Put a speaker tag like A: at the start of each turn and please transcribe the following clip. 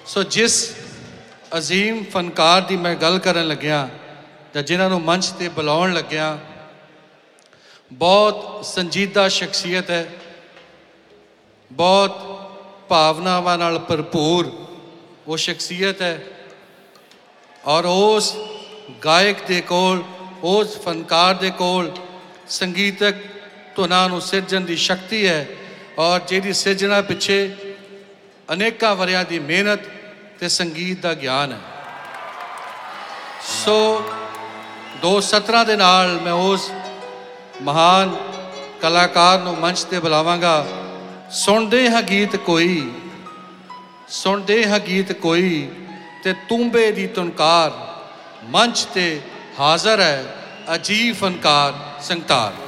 A: ਸੋ ਜਿਸ ਅਜ਼ੀਮ ਫਨਕਾਰ ਦੀ ਮੈਂ ਗੱਲ ਕਰਨ ਲੱਗਿਆ ਜਾਂ ਜਿਨ੍ਹਾਂ ਨੂੰ ਮੰਚ 'ਤੇ ਬੁਲਾਉਣ ਲੱਗਿਆ, ਬਹੁਤ ਸੰਜੀਦਾ ਸ਼ਖਸੀਅਤ ਹੈ, ਬਹੁਤ ਭਾਵਨਾਵਾਂ ਨਾਲ ਭਰਪੂਰ ਉਹ ਸ਼ਖਸੀਅਤ ਹੈ। ਔਰ ਉਸ ਗਾਇਕ ਦੇ ਕੋਲ, ਉਸ ਫਨਕਾਰ ਦੇ ਕੋਲ ਸੰਗੀਤਕ ਧੁਨਾਂ ਨੂੰ ਸਿਰਜਣ ਦੀ ਸ਼ਕਤੀ ਹੈ, ਔਰ ਜਿਹਦੀ ਸਿਰਜਣਾ ਪਿੱਛੇ ਅਨੇਕਾਂ ਵਰ੍ਹਿਆਂ ਦੀ ਮਿਹਨਤ ਅਤੇ ਸੰਗੀਤ ਦਾ ਗਿਆਨ ਹੈ। ਸੋ 2017 ਦੇ ਨਾਲ ਮੈਂ ਉਸ ਮਹਾਨ ਕਲਾਕਾਰ ਨੂੰ ਮੰਚ 'ਤੇ ਬੁਲਾਵਾਂਗਾ। ਸੁਣਦੇ ਹਾਂ ਗੀਤ ਕੋਈ, ਸੁਣਦੇ ਹਾਂ ਗੀਤ ਕੋਈ, ਤੇ ਤੂੰਬੇ ਦੀ ਤੁਨਕਾਰ ਮੰਚ 'ਤੇ ਹਾਜ਼ਰ ਹੈ ਅਜੀਬ ਫਨਕਾਰ ਸੰਗਤਾਰ।